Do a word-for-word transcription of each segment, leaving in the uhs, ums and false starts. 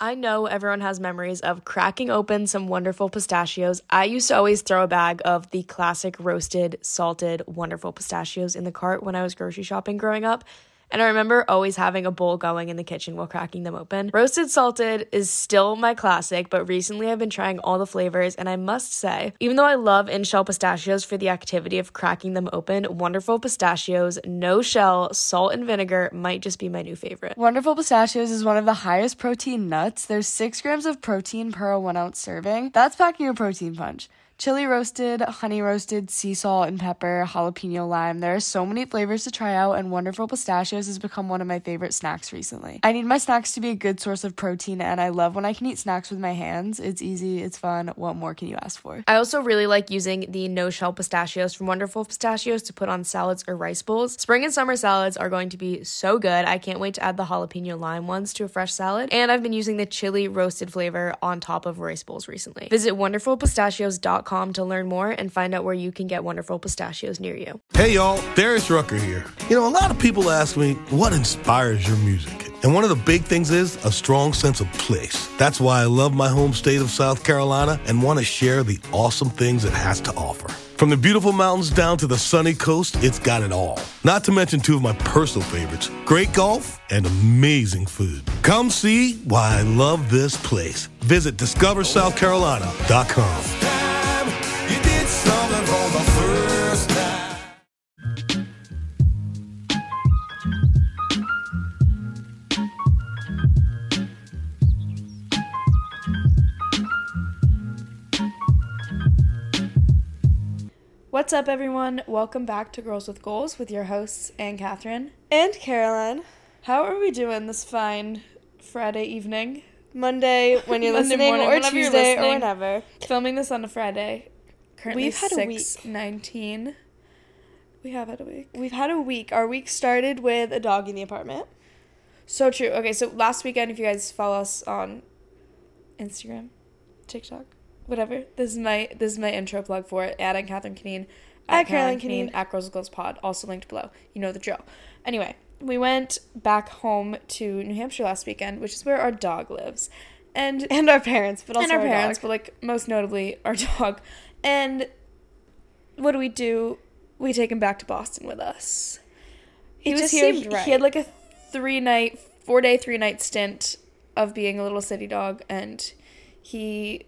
I know everyone has memories of cracking open some Wonderful pistachios. I used to always throw a bag of the classic roasted, salted, Wonderful pistachios in the cart when I was grocery shopping growing up. And I remember always having a bowl going in the kitchen while cracking them open. Roasted Salted is still my classic, but recently I've been trying all the flavors, and I must say, even though I love in-shell pistachios for the activity of cracking them open, Wonderful Pistachios, no shell, salt and vinegar might just be my new favorite. Wonderful Pistachios is one of the highest protein nuts. There's six grams of protein per one ounce serving. That's packing a protein punch. Chili roasted, honey roasted, sea salt and pepper, jalapeno lime. There are so many flavors to try out, and Wonderful Pistachios has become one of my favorite snacks recently. I need my snacks to be a good source of protein, and I love when I can eat snacks with my hands. It's easy, it's fun. What more can you ask for? I also really like using the no-shell pistachios from Wonderful Pistachios to put on salads or rice bowls. Spring and summer salads are going to be so good. I can't wait to add the jalapeno lime ones to a fresh salad, and I've been using the chili roasted flavor on top of rice bowls recently. Visit wonderful pistachios dot com to learn more and find out where you can get Wonderful Pistachios near you. Hey y'all, Darius Rucker here. You know, a lot of people ask me, what inspires your music? And one of the big things is a strong sense of place. That's why I love my home state of South Carolina and want to share the awesome things it has to offer. From the beautiful mountains down to the sunny coast, it's got it all. Not to mention two of my personal favorites, great golf and amazing food. Come see why I love this place. Visit discover south carolina dot com. What's up, everyone? Welcome back to Girls with Goals with your hosts, Anne Catherine. And Caroline. How are we doing this fine Friday evening? Monday, when you're Monday listening, morning, or whenever you're Tuesday, or listening. whenever. Filming this on a Friday. Currently We've had a week. six nineteen. We have had a week. We've had a week. Our week started with a dog in the apartment. So true. Okay, so last weekend, if you guys follow us on Instagram, TikTok, whatever, this is my this is my intro plug for it. At Anne Catherine Canine, At Caroline Canine, at Girls with Goals Pod, also linked below. You know the drill. Anyway, we went back home to New Hampshire last weekend, which is where our dog lives, and and our parents, but also and our, our parents, dog. but like most notably our dog. And what do we do? We take him back to Boston with us. He It was just here. seemed He, right. he had like a three night, four day, three night stint of being a little city dog, and he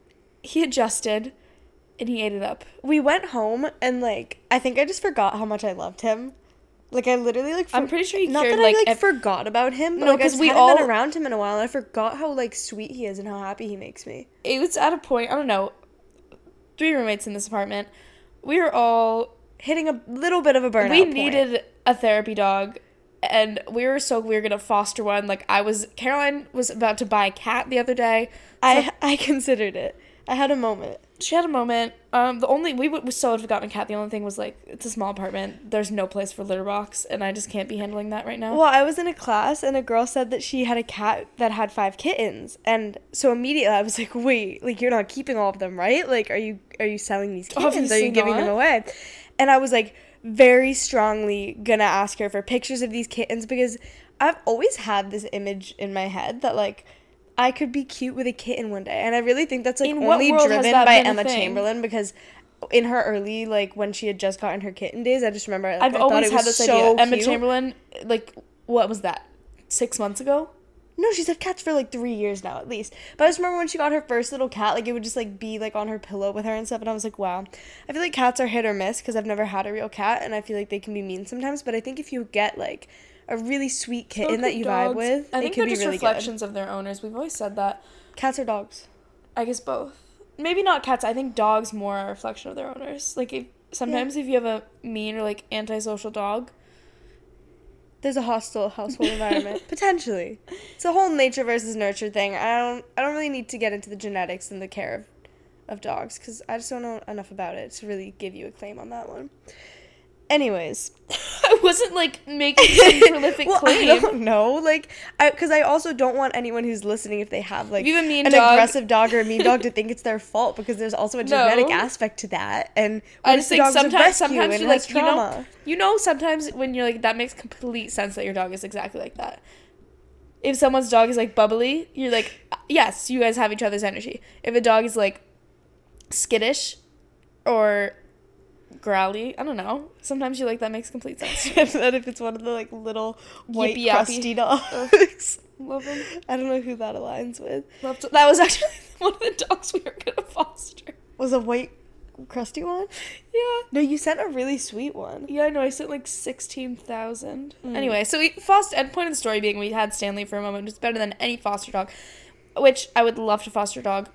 he adjusted and he ate it up. We went home, and like I think I just forgot how much I loved him. Like I literally like. For- I'm pretty sure you not cared, that like, I like ev- forgot about him. But, No, like, I 'cause just we hadn't all- been around him in a while, and I forgot how like sweet he is and how happy he makes me. It was at a point, I don't know, three roommates in this apartment. We were all Hitting a little bit of a burnout we point. needed a therapy dog, and we were so we were gonna foster one. Like I was, Caroline was about to buy a cat the other day. I I considered it. I had a moment. She had a moment. Um, the only we would we still would have gotten a cat. The only thing was like it's a small apartment. There's no place for litter box, and I just can't be handling that right now. Well, I was in a class, and a girl said that she had a cat that had five kittens, and so immediately I was like, "Wait, like you're not keeping all of them, right? Like, are you are you selling these kittens? are Obviously you giving not. them away?" And I was like, very strongly gonna ask her for pictures of these kittens because I've always had this image in my head that like I could be cute with a kitten one day, and I really think that's like In what only world has driven that by been a Emma thing? Chamberlain because. In her early, like, when she had just gotten her kitten days, I just remember, like, I've I thought always it had was this so idea. Emma cute. Chamberlain, like, what was that? Six months ago? No, she's had cats for, like, three years now, at least. But I just remember when she got her first little cat, like, it would just, like, be, like, on her pillow with her and stuff, and I was like, wow. I feel like cats are hit or miss, because I've never had a real cat, and I feel like they can be mean sometimes, but I think if you get, like, a really sweet kitten that you vibe with, I it think could they're be just really reflections of their owners. We've always said that. good. Cats or dogs? I guess both. Maybe not cats. I think dogs more are a reflection of their owners. Like, if, sometimes if you have a mean or, like, antisocial dog, There's a hostile household environment. Potentially. It's a whole nature versus nurture thing. I don't I don't really need to get into the genetics and the care of, of dogs, because I just don't know enough about it to really give you a claim on that one. Anyways. I wasn't, like, making some prolific well, claim. I don't know. Like, I because I also don't want anyone who's listening, if they have, like, If you have a mean an dog- aggressive dog or a mean dog, to think it's their fault, because there's also a genetic No. aspect to that. And I what just if the think dog's a sometimes, rescue sometimes and you has like, you know, trauma? you know, sometimes when you're like, that makes complete sense that your dog is exactly like that. if someone's dog is like bubbly, you're like, yes, you guys have each other's energy. If a dog is like skittish or growly, I don't know. Sometimes you're like, that makes complete sense. And then if it's one of the like little white Yippee crusty yappy. dogs, Love them. I don't know who that aligns with. Love to- that was actually one of the dogs we were gonna foster. Was a white crusty one? Yeah. No, you sent a really sweet one. Yeah, I know. I sent like sixteen thousand. Mm. Anyway, so we foster. And point of the story being, we had Stanley for a moment. It's better than any foster dog, which I would love to foster a dog.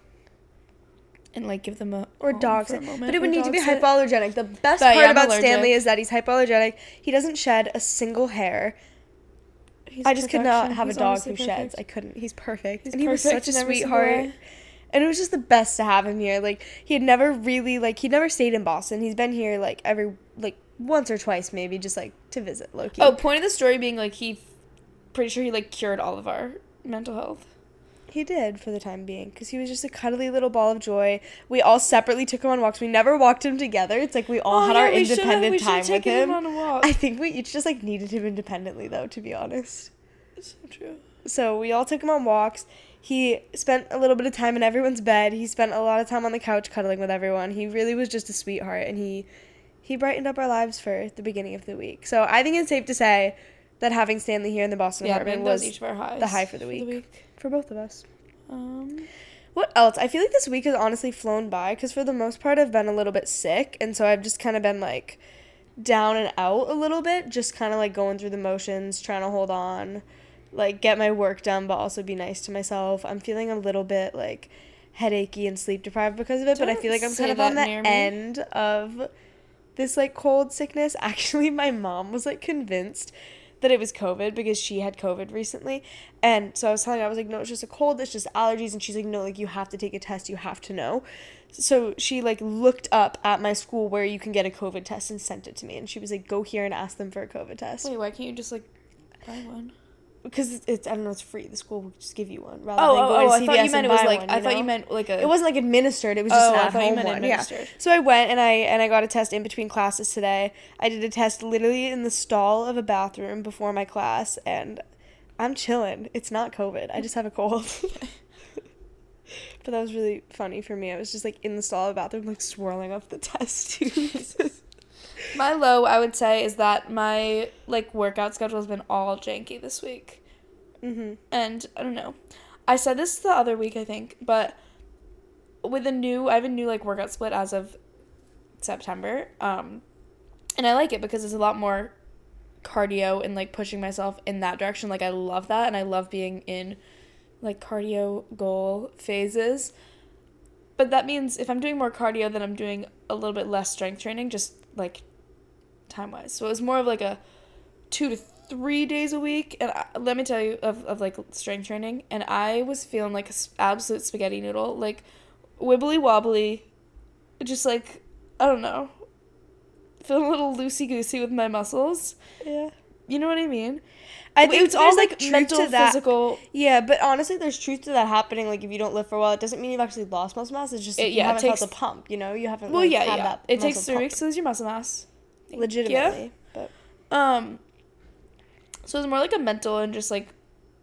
And like give them a Or home dog for a sit. moment. But it would Or need to be dog sit. hypoallergenic. The best But, part yeah, I'm about allergic. Stanley is that he's hypoallergenic. He doesn't shed a single hair. He's I just could not perfection. have He's a dog honestly who perfect. sheds. I couldn't. He's perfect. He's and he was perfect such a in every single sweetheart. way. And it was just the best to have him here. Like, he had never really, like, he'd never stayed in Boston. He's been here, like, every, like, once or twice maybe, just, like, to visit Loki. Oh, point of the story being like he, pretty sure he like cured all of our mental health. He did for the time being, because he was just a cuddly little ball of joy. We all separately took him on walks. We never walked him together. It's like we all Oh, had yeah, our we should've- independent we should've time with taken him. him on a walk. I think we each just, like, needed him independently, though, to be honest. So true. So we all took him on walks. He spent a little bit of time in everyone's bed. He spent a lot of time on the couch cuddling with everyone. He really was just a sweetheart, and he he brightened up our lives for the beginning of the week. So I think it's safe to say that having Stanley here in the Boston Yeah, apartment maybe that was was each of our highs the high for the week. For both of us. Um, What else? I feel like this week has honestly flown by, because for the most part I've been a little bit sick, and so I've just kind of been like down and out a little bit, just kind of like going through the motions, trying to hold on, like get my work done but also be nice to myself. I'm feeling a little bit like headachy and sleep deprived because of it, but I Don't feel like I'm say kind of on that the near me. end of this like cold sickness. Actually, my mom was like convinced that it was COVID because she had COVID recently, and so I was telling her, I was like, no, it's just a cold, it's just allergies, and she's like, no, like you have to take a test, you have to know. So she like looked up at my school where you can get a COVID test and sent it to me, and she was like, go here and ask them for a COVID test. wait, why can't you just like buy one? Because it's, it's I don't know, it's free. The school will just give you one rather Oh, than oh, going oh! to I C V thought S you meant it and was buy like one, I thought know? you meant like a. It wasn't like administered. It was just Oh, an I at thought you home meant one. Yeah. administered. So I went and I and I got a test in between classes today. I did a test literally in the stall of a bathroom before my class, and I'm chilling. It's not COVID. I just have a cold. But that was really funny for me. I was just like in the stall of the bathroom, like swirling up the test tubes. My low, I would say, is that my like workout schedule has been all janky this week. Mhm. And I don't know. I said this the other week, I think, but with a new, I have a new like workout split as of September. Um, and I like it because it's a lot more cardio and like pushing myself in that direction. Like I love that, and I love being in like cardio goal phases. But that means if I'm doing more cardio, then I'm doing a little bit less strength training, just like time wise. So it was more of like a two to three days a week, and I, let me tell you of, of like strength training, and I was feeling like an absolute spaghetti noodle, like wibbly wobbly, just like I don't know, feeling a little loosey goosey with my muscles. Yeah. You know what I mean? I think it's all there's, like truth mental, to that. physical. Yeah, but honestly, there's truth to that happening. Like, if you don't lift for a while, it doesn't mean you've actually lost muscle mass. It's just like, It- you yeah, it haven't takes- felt the pump, you know? You haven't, Well, like, yeah, had yeah. that It takes muscle three pump. weeks to lose your muscle mass. Legitimately. But Um, so it was more like a mental and just like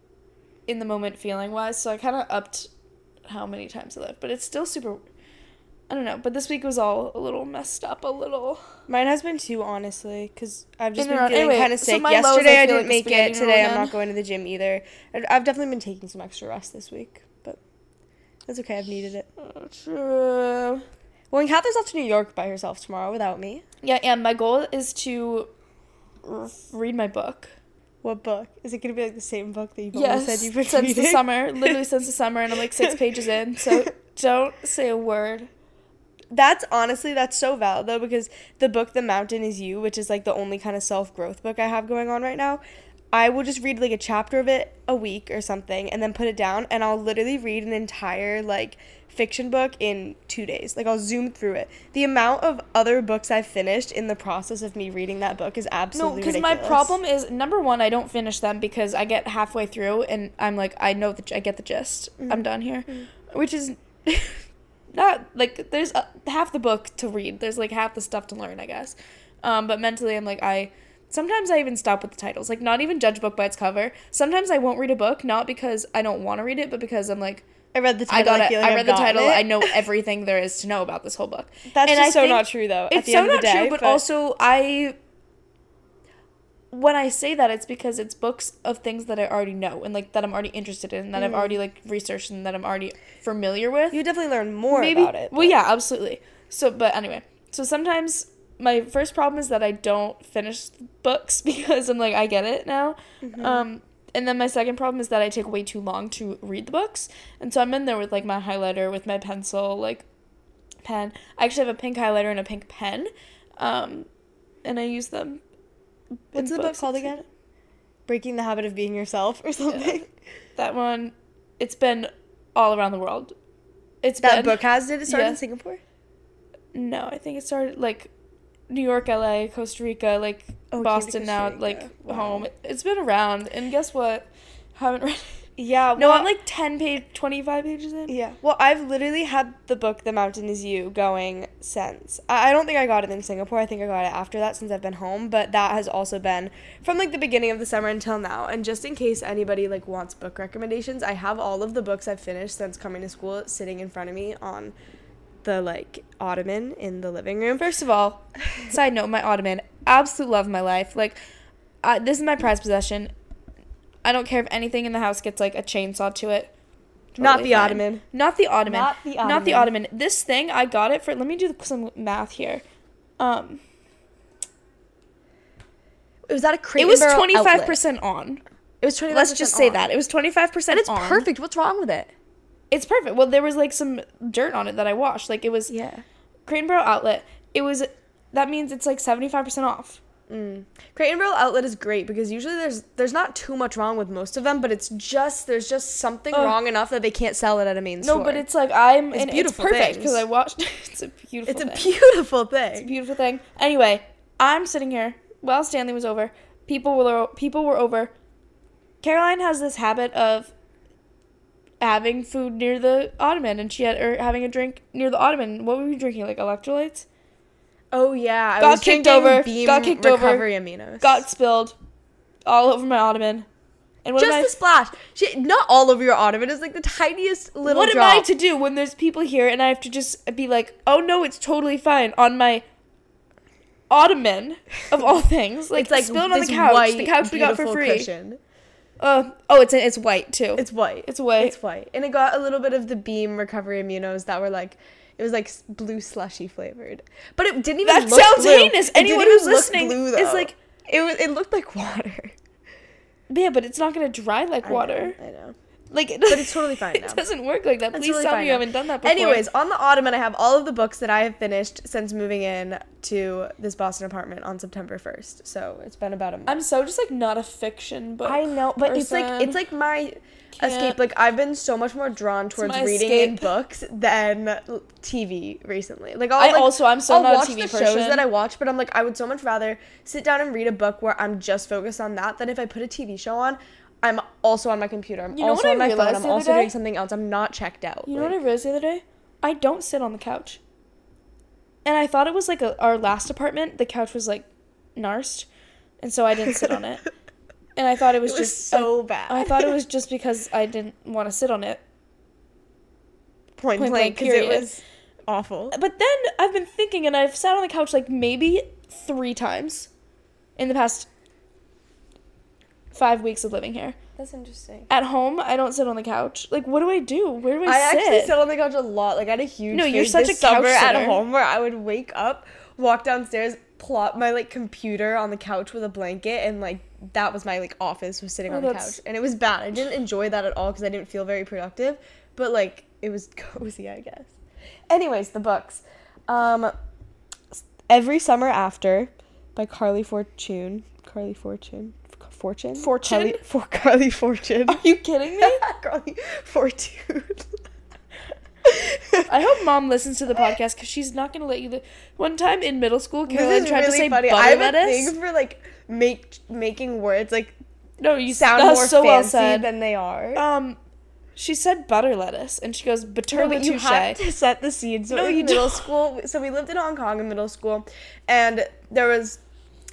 in the moment feeling wise. So I kind of upped how many times I lift, but it's still super. I don't know. But this week was all a little messed up. A little. mine has been too, honestly, because I've just In and been around- feeling anyway, kind of so sick. my lows, I Yesterday, I feel didn't like a make spaghetti it. noodle Today, I'm again. not going to the gym either. I- I've definitely been taking some extra rest this week, but that's okay. I've needed it. Oh, true. Well, and Catherine's off to New York by herself tomorrow without me. Yeah, and my goal is to r- read my book. What book? Is it going to be like the same book that you've Yes, always said you've been since reading? the summer. Literally since the summer, and I'm like six pages in. So don't say a word. That's honestly, that's so valid though, because the book The Mountain Is You, which is like the only kind of self-growth book I have going on right now, I will just read like a chapter of it a week or something and then put it down, and I'll literally read an entire like fiction book in two days. Like, I'll zoom through it. The amount of other books I've finished in the process of me reading that book is No, absolutely because ridiculous. my problem is, number one, I don't finish them because I get halfway through and I'm like, I know the, I get the gist. Mm-hmm. I'm done here, which is not like there's a, half the book to read. There's like half the stuff to learn, I guess. Um, but mentally, I'm like, I sometimes I even stop with the titles. Like, not even judge a book by its cover. Sometimes I won't read a book, not because I don't want to read it, but because I'm like, I read the I title. got I, it. feel like I I've read the gotten title. it. I know everything there is to know about this whole book. That's And just I so think not true, though. At It's the so end of not the day, true, but, but also I. When I say that, it's because it's books of things that I already know and like that I'm already interested in, that I've already like researched and that I'm already familiar with. you definitely learn more Maybe, about it. Well, yeah, absolutely. So, but anyway, so sometimes my first problem is that I don't finish books because I'm like, I get it now. Mm-hmm. Um, and then my second problem is that I take way too long to read the books. And so I'm in there with like my highlighter, with my pencil, like pen. I actually have a pink highlighter and a pink pen. Um, and I use them. What's the book called again? Breaking the Habit of Being Yourself or something. Yeah. That one, it's been all around the world. It's That been, book has, did it start yeah. in Singapore? No, I think it started like New York, L A, Costa Rica, like Oh, it came to Boston Costa now, Rica. like Wow. home. It's been around, and guess what? Haven't read. Yeah. No, well, I'm like ten page, twenty-five pages in. Yeah. Well, I've literally had the book The Mountain Is You going since. I, I don't think I got it in Singapore. I think I got it after that since I've been home. But that has also been from like the beginning of the summer until now. And just in case anybody like wants book recommendations, I have all of the books I've finished since coming to school sitting in front of me on the like ottoman in the living room. First of all, side note, my ottoman, absolute love of my life. Like, uh, this is my prized possession. I don't care if anything in the house gets like a chainsaw to it. Not Totally the fine. ottoman. Not the ottoman. Not the Not the ottoman. ottoman. This thing, I got it for. Let me do some math here. Um, It was at a Crate it was and Barrel twenty-five outlet. percent on. It was twenty-five percent Let's just say on. that it was twenty-five percent. And it's on. perfect. What's wrong with it? It's perfect. Well, there was like some dirt on it that I washed. Like it was Yeah. Crate and Barrel outlet. It was. That means it's like seventy-five percent off. Mm. Crate and Barrel outlet is great because usually there's there's not too much wrong with most of them, but it's just there's just something Ugh. wrong enough that they can't sell it at a main No, store. but it's like I'm. It's and beautiful It's perfect things. because I watched. It's a beautiful. it's a thing. beautiful It's a thing. beautiful thing. Anyway, I'm sitting here while Stanley was over. People were people were over. Caroline has this habit of having food near the ottoman, and she had or having a drink near the ottoman. What were you drinking? Like electrolytes? Oh yeah, I Got was kicked drinking over, Beam got kicked over, recovery aminos. Got spilled all over my ottoman. And what just am I? a splash. She, not all over your ottoman. It's like the tiniest little What drop. am I to do when there's people here and I have to just be like, oh no, it's totally fine on my ottoman of all things, like, It's like spilled on the this couch. white, The couch we got for beautiful free. Cushion. Uh, oh, it's it's white too. It's white. It's white. It's white, and it got a little bit of the Beam recovery aminos that were like. It was like s- blue slushy flavored, but it didn't even. That look sounds blue. heinous. It didn't Anyone even who's look listening blue, is though. like- it was. It looked like water. Yeah, but it's not gonna dry like I know, water. I know. Like, But it's totally fine it now. doesn't work like that. It's Please totally tell fine me you now. haven't done that before. Anyways, on the ottoman, I have all of the books that I have finished since moving in to this Boston apartment on September first. So it's been about a month. I'm so just like not a fiction book. I know, but it's like person. it's like my Can't- escape. Like I've been so much more drawn towards my reading in escape. books than l- T V recently. Like I'll, I like, also I'm so I'll not watch a T V the person. shows that I watch, but I'm like I would so much rather sit down and read a book where I'm just focused on that than if I put a T V show on. I'm also on my computer. I'm You know also what I on my phone. realized I'm the other also day? doing something else. I'm not checked out. You know Like, what I realized the other day? I don't sit on the couch. And I thought it was like a, our last apartment. The couch was like narsed, and so I didn't sit on it. And I thought it was It was just so I, bad. I thought it was just because I didn't want to sit on it. point point blank blank, because it period. was awful. But then I've been thinking, and I've sat on the couch like maybe three times in the past five weeks of living here. That's interesting. At home, I don't sit on the couch. Like, what do I do? Where do I, I sit? actually sit on the couch a lot. Like I had a huge No, you're phase such this a couch summer at sitter. home where I would wake up, walk downstairs, plop my like computer on the couch with a blanket, and like that was my like office was sitting Oh, on the that's- couch, and it was bad. I didn't enjoy that at all because I didn't feel very productive, but like it was cozy, I guess. Anyways, the books. Um, Every Summer After by Carly Fortune. Carly Fortune. Fortune. Fortune? Carly, for Carly Fortune. Are you kidding me? Carly Fortune. I hope mom listens to the podcast because she's not going to let you. Li- One time in middle school, Caroline This is tried really to say funny. butter I have a lettuce. thing for like make making words like No, you sound that was more so well fancy said. than they are. Um, she said butter lettuce, and she goes butter No, but you touche. have to set the scene. So No, in you middle don't. school, so we lived in Hong Kong in middle school, and there was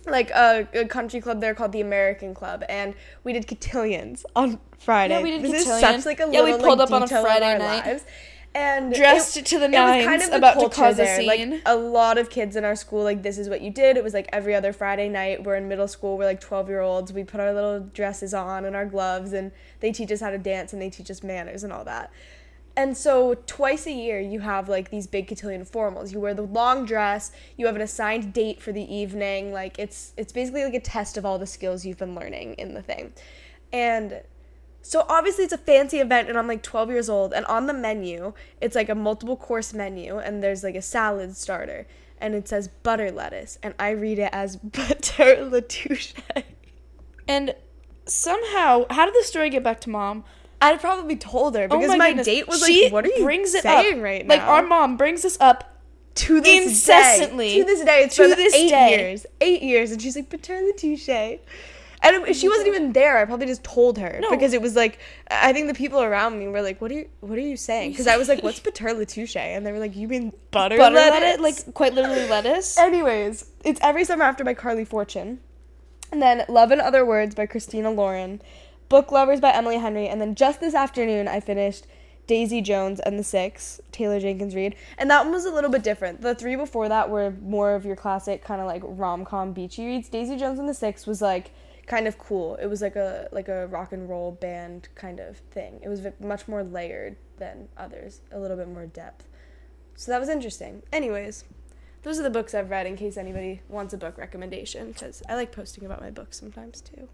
like a, a country club there called the American Club, and we did cotillions on Friday. Yeah, we did this cotillion. Is such like a yeah, little, we pulled like, up on a detail of Friday our night. lives. And dressed it, to the it nines, was kind of the about to culture cause a there. scene. Like a lot of kids in our school, like this is what you did. It was like every other Friday night. We're in middle school. We're like twelve year olds. We put our little dresses on and our gloves, and they teach us how to dance and they teach us manners and all that. And so twice a year you have like these big cotillion formals. You wear the long dress. You have an assigned date for the evening. Like it's it's basically like a test of all the skills you've been learning in the thing, and. So obviously it's a fancy event and I'm like twelve years old, and on the menu, it's like a multiple course menu, and there's like a salad starter and it says butter lettuce, and I read it as butter la touche. And somehow, how did the story get back to Mom? I probably told her because oh my, my goodness. date was she like, what are you brings it saying up. right now? Like our mom brings this up to this incessantly. Day. To this day. It's to been this eight day. years. Eight years. And she's like, butter la touche. And it, she wasn't even there. I probably just told her No. because it was like, I think the people around me were like, "What are you? What are you saying?" Because I was like, "What's butter la touche?" And they were like, "You mean butter, Butter lettuce?" lettuce? Like quite literally lettuce? Anyways, it's Every Summer After by Carly Fortune, and then Love and Other Words by Christina Lauren, Book Lovers by Emily Henry, and then just this afternoon I finished Daisy Jones and the Six, Taylor Jenkins Reid, and that one was a little bit different. The three before that were more of your classic kind of like rom-com beachy reads. Daisy Jones and the Six was like kind of cool. It was like a like a rock and roll band kind of thing. It was v- much more layered than others, a little bit more depth. So that was interesting. Anyways, those are the books I've read in case anybody wants a book recommendation, because I like posting about my books sometimes too.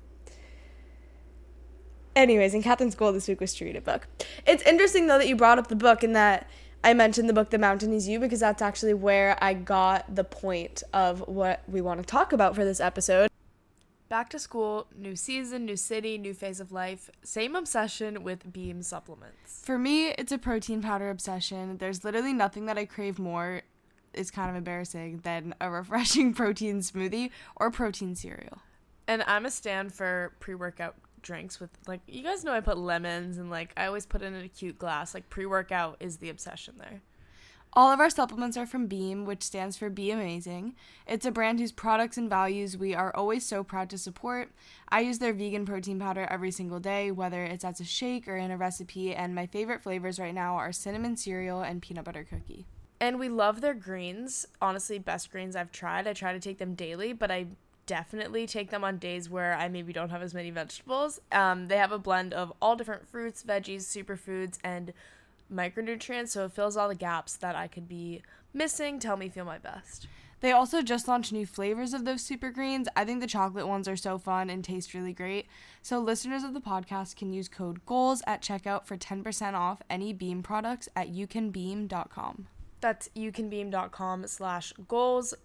Anyways, and Catherine's goal this week was to read a book. It's interesting though that you brought up the book and that I mentioned the book The Mountain Is You, because that's actually where I got the point of what we want to talk about for this episode. Back to school, new season, new city, new phase of life, same obsession with Beam supplements. For me, it's a protein powder obsession. There's literally nothing that I crave more, it's kind of embarrassing, than a refreshing protein smoothie or protein cereal. And I'm a stan for pre-workout drinks with, like, you guys know I put lemons and, like, I always put it in a cute glass. Like, pre-workout is the obsession there. All of our supplements are from Beam, which stands for Be Amazing. It's a brand whose products and values we are always so proud to support. I use their vegan protein powder every single day, whether it's as a shake or in a recipe, and my favorite flavors right now are cinnamon cereal and peanut butter cookie. And we love their greens. Honestly, best greens I've tried. I try to take them daily, but I definitely take them on days where I maybe don't have as many vegetables. Um, they have a blend of all different fruits, veggies, superfoods, and micronutrients, so it fills all the gaps that I could be missing to help me feel my best. They also just launched new flavors of those super greens. I think the chocolate ones are so fun and taste really great. So listeners of the podcast can use code GOALS at checkout for ten percent off any Beam products at you can beam dot com. That's youcanbeam.com slash goals.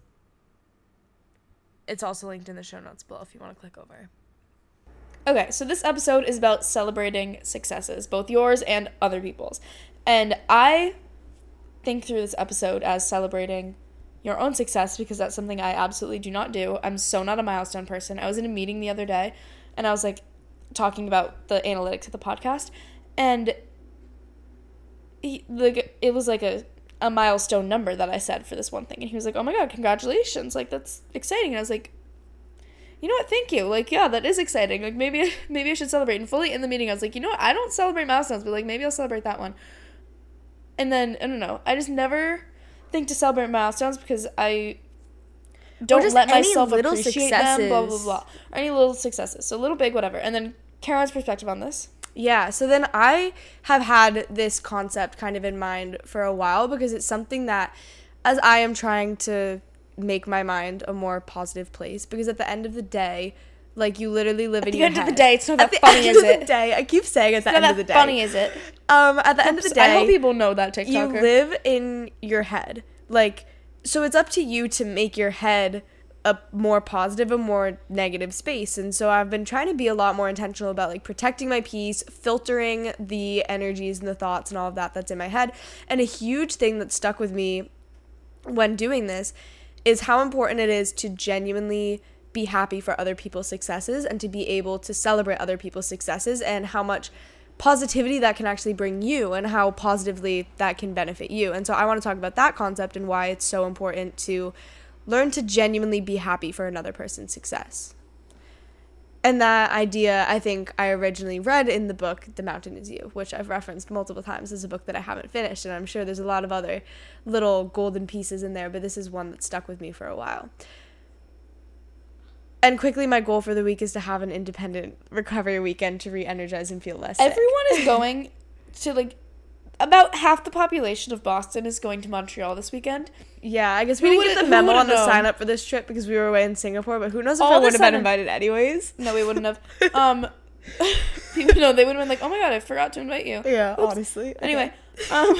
It's also linked in the show notes below if you want to click over. Okay, so this episode is about celebrating successes, both yours and other people's. And I think through this episode as celebrating your own success, because that's something I absolutely do not do. I'm so not a milestone person. I was in a meeting the other day, and I was, like, talking about the analytics of the podcast, and he, like, it was, like, a, a milestone number that I said for this one thing. And he was like, oh, my God, congratulations. Like, that's exciting. And I was like, you know what, thank you. Like, yeah, that is exciting. Like, maybe maybe I should celebrate. And fully in the meeting, I was like, you know what, I don't celebrate milestones, but, like, maybe I'll celebrate that one. And then, I don't know, I just never think to celebrate milestones because I don't just let any myself little appreciate them, blah, blah, successes. blah. Or any little successes. So, little, big, whatever. And then, Caroline's perspective on this. Yeah, so then I have had this concept kind of in mind for a while, because it's something that, as I am trying to make my mind a more positive place, because at the end of the day, like, you literally live in your head. At the end of the day, it's not At that the funny, end is of it? the day, I keep saying at the It's end not of the that day. funny, is it? Um, at the end of the day, I hope people know that, TikToker. you live in your head. Like, so it's up to you to make your head a more positive and more negative space. And so I've been trying to be a lot more intentional about, like, protecting my peace, filtering the energies and the thoughts and all of that that's in my head. And a huge thing that stuck with me when doing this is how important it is to genuinely be happy for other people's successes and to be able to celebrate other people's successes, and how much positivity that can actually bring you and how positively that can benefit you. And so I want to talk about that concept and why it's so important to learn to genuinely be happy for another person's success. And that idea, I think I originally read in the book, The Mountain Is You, which I've referenced multiple times as a book that I haven't finished. And I'm sure there's a lot of other little golden pieces in there, but this is one that stuck with me for a while. And quickly, my goal for the week is to have an independent recovery weekend to re-energize and feel less sick. Everyone is going to, like, about half the population of Boston is going to Montreal this weekend. Yeah, I guess we Who didn't get would've- the who memo on would've the known? sign up for this trip because we were away in Singapore, but who knows if All I of a would have been sudden- invited anyways. No, we wouldn't have. Um, people, no, they would have been like, oh my god, I forgot to invite you. Yeah, Oops. honestly. Okay. Anyway, um,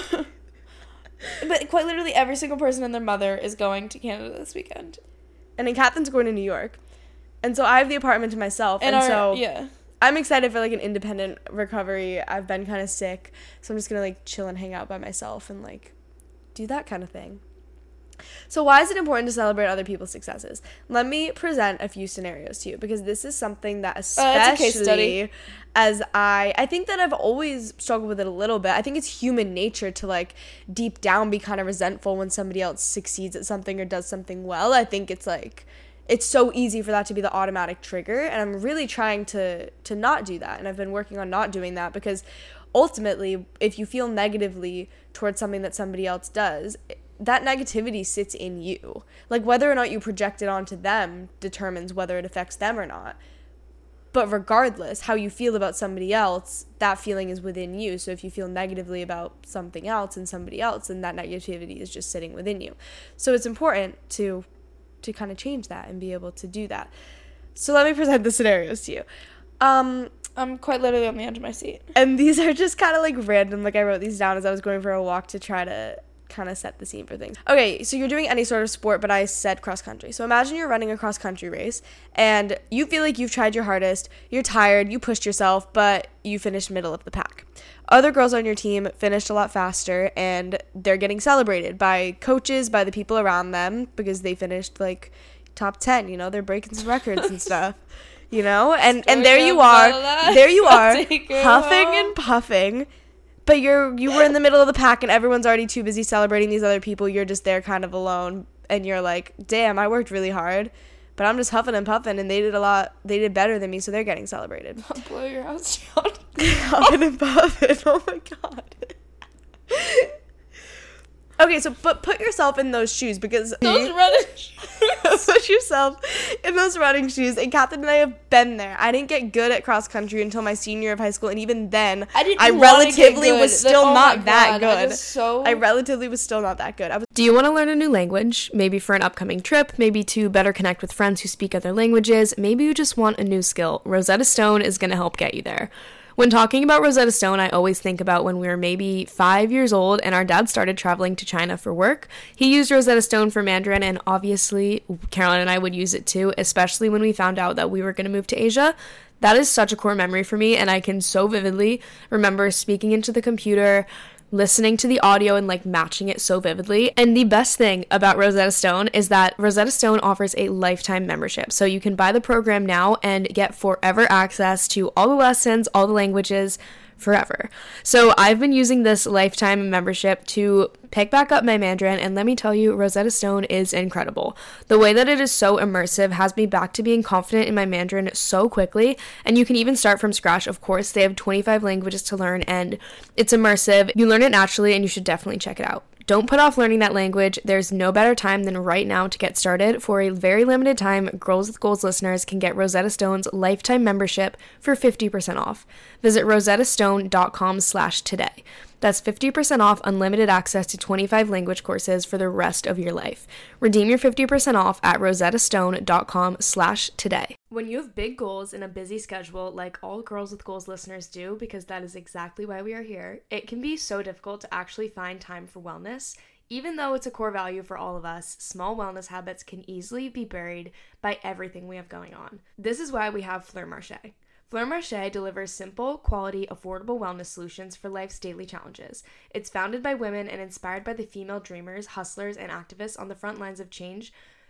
but quite literally every single person and their mother is going to Canada this weekend. And then Catherine's going to New York. And so I have the apartment to myself. And, And, our, so yeah. I'm excited for like an independent recovery. I've been kind of sick. So I'm just going to like chill and hang out by myself and like do that kind of thing. So why is it important to celebrate other people's successes? Let me present a few scenarios to you because this is something that especially Uh, it's a case study. as I I think that I've always struggled with it a little bit. I think it's human nature to like deep down be kind of resentful when somebody else succeeds at something or does something well. I think it's like it's so easy for that to be the automatic trigger, and I'm really trying to to not do that, and I've been working on not doing that because ultimately if you feel negatively towards something that somebody else does, that negativity sits in you. Like whether or not you project it onto them determines whether it affects them or not. But regardless, how you feel about somebody else, that feeling is within you. So if you feel negatively about something else and somebody else, then that negativity is just sitting within you. So it's important to to kind of change that and be able to do that. So let me present the scenarios to you. Um, I'm quite literally on the edge of my seat. and these are just kind of like random. Like I wrote these down as I was going for a walk to try to kind of set the scene for things. Okay, so you're doing any sort of sport, but I said cross country. So imagine you're running a cross country race and you feel like you've tried your hardest, you're tired, you pushed yourself, but you finished middle of the pack. Other girls on your team finished a lot faster and they're getting celebrated by coaches, by the people around them because they finished like top ten, you know, they're breaking some records and stuff. You know, and and there you are, there you are, huffing and puffing. But you're you were in the middle of the pack and everyone's already too busy celebrating these other people. You're just there kind of alone and you're like, damn, I worked really hard, but I'm just huffing and puffing and they did a lot, they did better than me, so they're getting celebrated. I'll blow your house down. Huffing and puffing, oh my god. Okay, so but put yourself in those shoes because Those running shoes. put yourself in those running shoes. And Catherine and I have been there. I didn't get good at cross country until my senior year of high school, and even then, I didn't I wanna get relatively good. was The- still oh my not that God, I good. was so- I relatively was still not that good. I was Do you want to learn a new language? Maybe for an upcoming trip, maybe to better connect with friends who speak other languages, maybe you just want a new skill. Rosetta Stone is going to help get you there. When talking about Rosetta Stone, I always think about when we were maybe five years old and our dad started traveling to China for work. He used Rosetta Stone for Mandarin, and obviously Caroline and I would use it too, especially when we found out that we were going to move to Asia. That is such a core memory for me, and I can so vividly remember speaking into the computer, listening to the audio and like matching it so vividly. And the best thing about Rosetta Stone is that Rosetta Stone offers a lifetime membership. So you can buy the program now and get forever access to all the lessons, all the languages, forever. So I've been using this lifetime membership to pick back up my Mandarin, and let me tell you, Rosetta Stone is incredible. The way that it is so immersive has me back to being confident in my Mandarin so quickly, and you can even start from scratch. Of course, they have twenty-five languages to learn, and it's immersive. You learn it naturally, and you should definitely check it out. Don't put off learning that language. There's no better time than right now to get started. For a very limited time, Girls with Goals listeners can get Rosetta Stone's lifetime membership for fifty percent off. Visit rosettastone.com slash today. That's fifty percent off unlimited access to twenty-five language courses for the rest of your life. Redeem your fifty percent off at rosettastone.com slash today. When you have big goals and a busy schedule like all Girls with Goals listeners do, because that is exactly why we are here, it can be so difficult to actually find time for wellness. Even though it's a core value for all of us, small wellness habits can easily be buried by everything we have going on. This is why we have Fleur Marché. Fleur Marché delivers simple, quality, affordable wellness solutions for life's daily challenges. It's founded by women and inspired by the female dreamers, hustlers, and activists on the front lines of change.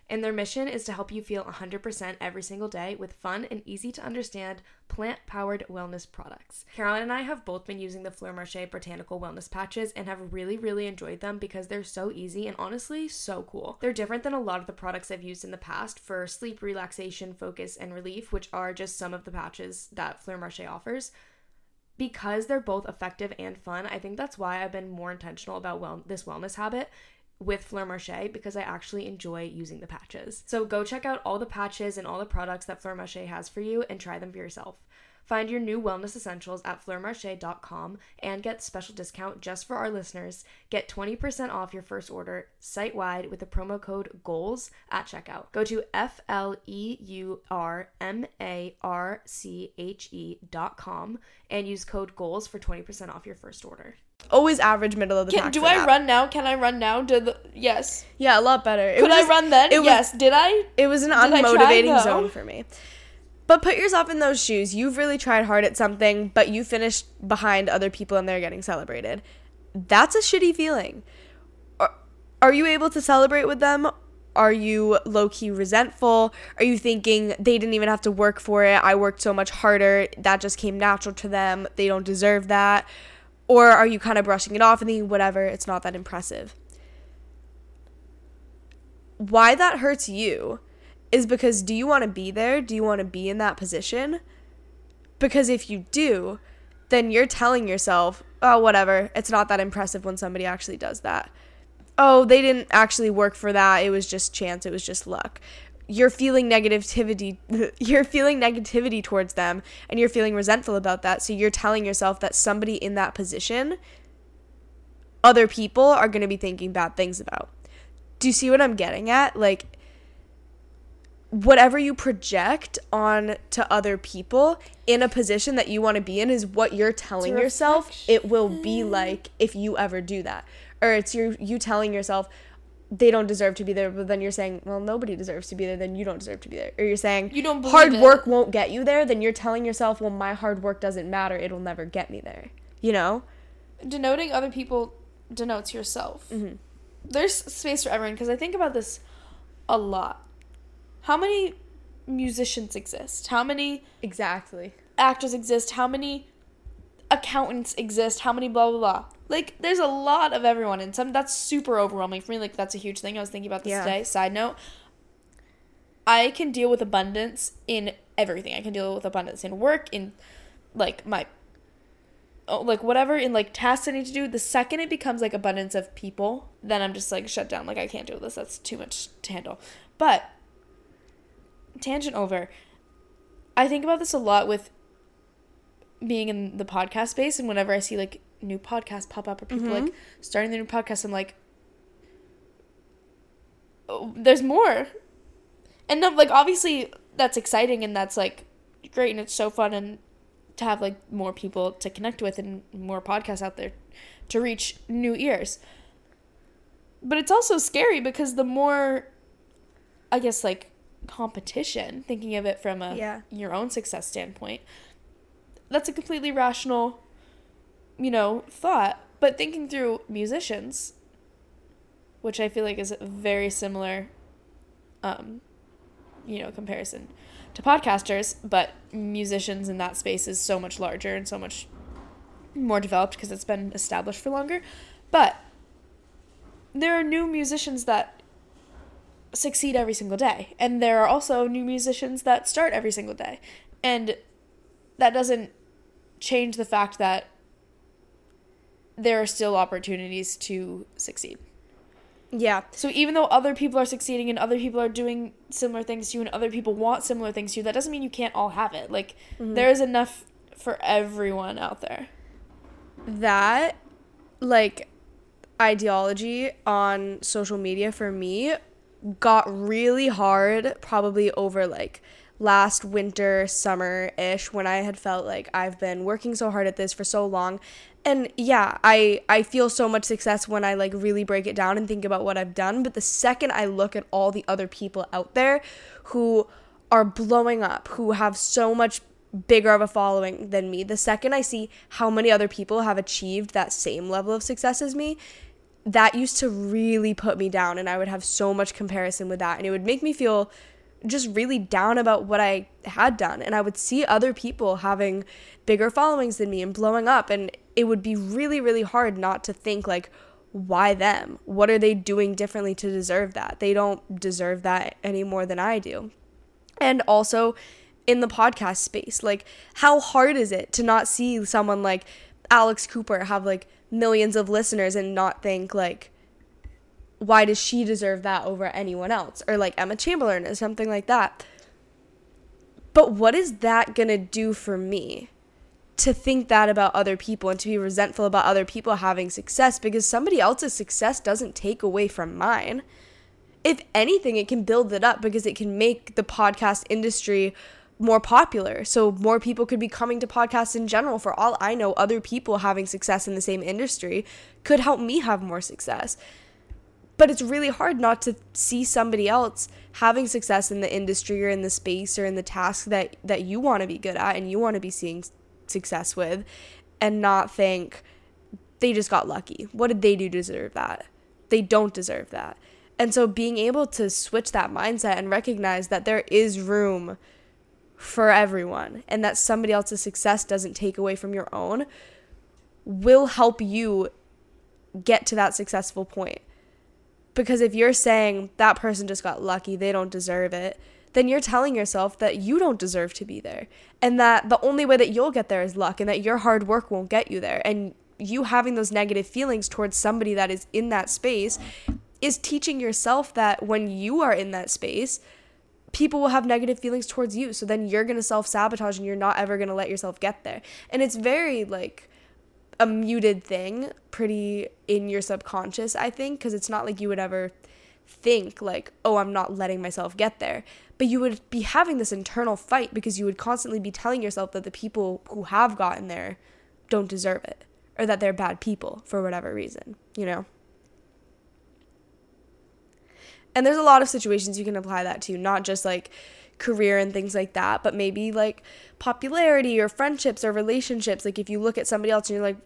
And their mission is to help you feel one hundred percent every single day with fun and easy to understand plant-powered wellness products. Caroline and I have both been using the Fleur Marché Botanical Wellness Patches and have really, really enjoyed them because they're so easy and honestly so cool. They're different than a lot of the products I've used in the past for sleep, relaxation, focus, and relief, which are just some of the patches that Fleur Marché offers. Because they're both effective and fun, I think that's why I've been more intentional about well- this wellness habit with Fleur Marché, because I actually enjoy using the patches. So go check out all the patches and all the products that Fleur Marché has for you and try them for yourself. Find your new wellness essentials at fleur marche dot com and get special discount just for our listeners. Get twenty percent off your first order site-wide with the promo code GOALS at checkout. Go to F L E U R M A R C H E dot com and use code GOALS for twenty percent off your first order. Always average middle of the Can, pack. do for I that. run now? Can I run now? Did the, yes. Yeah, a lot better. It Could was I just- run then? it was- Yes. Did I? It was an Did I try, unmotivating though? zone for me. But put yourself in those shoes. You've really tried hard at something, but you finished behind other people and they're getting celebrated. That's a shitty feeling. Are, are you able to celebrate with them? Are you low-key resentful? Are you thinking they didn't even have to work for it? I worked so much harder. That just came natural to them. They don't deserve that. Or are you kind of brushing it off and thinking, whatever, it's not that impressive? Why that hurts you is because, do you want to be there? Do you want to be in that position? Because if you do, then you're telling yourself, oh, whatever, it's not that impressive when somebody actually does that. Oh, they didn't actually work for that. It was just chance. It was just luck. You're feeling negativity. You're feeling negativity towards them, and you're feeling resentful about that. So you're telling yourself that somebody in that position, other people are going to be thinking bad things about. Do you see what I'm getting at? Like, whatever you project on to other people in a position that you want to be in is what you're telling yourself it will be like if you ever do that. Or it's your, you telling yourself they don't deserve to be there, but then you're saying, well, nobody deserves to be there, then you don't deserve to be there. Or you're saying, You don't believe hard it. work won't get you there, then you're telling yourself, well, my hard work doesn't matter, it'll never get me there. You know? Denoting other people denotes yourself. Mm-hmm. There's space for everyone, because I think about this a lot. How many musicians exist? How many Exactly. actors exist? How many accountants exist? How many blah, blah, blah? Like, there's a lot of everyone, and some that's super overwhelming for me. Like, that's a huge thing. I was thinking about this Yeah. today. Side note, I can deal with abundance in everything. I can deal with abundance in work, in, like, my, oh, like, whatever, in, like, tasks I need to do. The second it becomes, like, abundance of people, then I'm just, like, shut down. Like, I can't do this. That's too much to handle. But, tangent over, I think about this a lot with being in the podcast space, and whenever I see, like, new podcasts pop up or people Mm-hmm. like starting the new podcast, I'm like, oh, there's more. And no, like, obviously that's exciting and that's like great and it's so fun, and to have like more people to connect with and more podcasts out there to reach new ears. But it's also scary because the more, I guess, like, competition, thinking of it from a Yeah. your own success standpoint, that's a completely rational, you know, thought. But thinking through musicians, which I feel like is a very similar, um, you know, comparison to podcasters, but musicians in that space is so much larger and so much more developed because it's been established for longer. But there are new musicians that succeed every single day, and there are also new musicians that start every single day, and that doesn't change the fact that there are still opportunities to succeed. Yeah. So even though other people are succeeding and other people are doing similar things to you and other people want similar things to you, that doesn't mean you can't all have it. Like, Mm-hmm. there is enough for everyone out there. That, like, ideology on social media for me got really hard probably over, like, last winter, summer-ish, when I had felt like I've been working so hard at this for so long. And yeah, I, I feel so much success when I, like, really break it down and think about what I've done. But the second I look at all the other people out there who are blowing up, who have so much bigger of a following than me, the second I see how many other people have achieved that same level of success as me, that used to really put me down, and I would have so much comparison with that, and it would make me feel just really down about what I had done. And I would see other people having bigger followings than me and blowing up, and it would be really, really hard not to think like, why them? What are they doing differently to deserve that? They don't deserve that any more than I do. And also in the podcast space, like, how hard is it to not see someone like Alex Cooper have like millions of listeners and not think like, why does she deserve that over anyone else? Or like Emma Chamberlain or something like that. But what is that gonna do for me to think that about other people and to be resentful about other people having success? Because somebody else's success doesn't take away from mine. If anything, it can build it up, because it can make the podcast industry more popular, so more people could be coming to podcasts in general. For all I know, other people having success in the same industry could help me have more success. But it's really hard not to see somebody else having success in the industry or in the space or in the task that that you want to be good at and you want to be seeing success with, and not think they just got lucky. What did they do to deserve that? They don't deserve that. And so being able to switch that mindset and recognize that there is room for everyone, and that somebody else's success doesn't take away from your own, will help you get to that successful point. Because if you're saying that person just got lucky, they don't deserve it, then you're telling yourself that you don't deserve to be there, and that the only way that you'll get there is luck, and that your hard work won't get you there. And you having those negative feelings towards somebody that is in that space is teaching yourself that when you are in that space, people will have negative feelings towards you. So then you're going to self-sabotage and you're not ever going to let yourself get there. And it's very like a muted thing, pretty in your subconscious, I think, because it's not like you would ever think like, oh, I'm not letting myself get there. But you would be having this internal fight, because you would constantly be telling yourself that the people who have gotten there don't deserve it, or that they're bad people for whatever reason, you know? And there's a lot of situations you can apply that to, not just like career and things like that, but maybe like popularity or friendships or relationships. Like if you look at somebody else and you're like,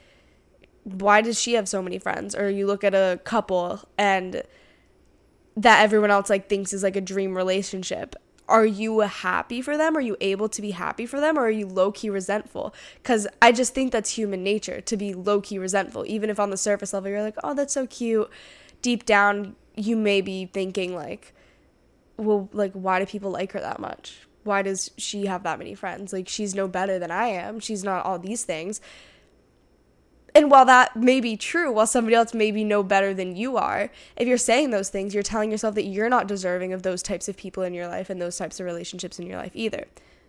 why does she have so many friends? Or you look at a couple and that everyone else like thinks is like a dream relationship. Are you happy for them? Are you able to be happy for them? Or are you low-key resentful? Because I just think that's human nature, to be low-key resentful. Even if on the surface level you're like, oh, that's so cute, deep down you may be thinking like, well, like, why do people like her that much? Why does she have that many friends? Like, she's no better than I am. She's not all these things. And while that may be true, while somebody else may be no better than you are, if you're saying those things, you're telling yourself that you're not deserving of those types of people in your life and those types of relationships in your life either.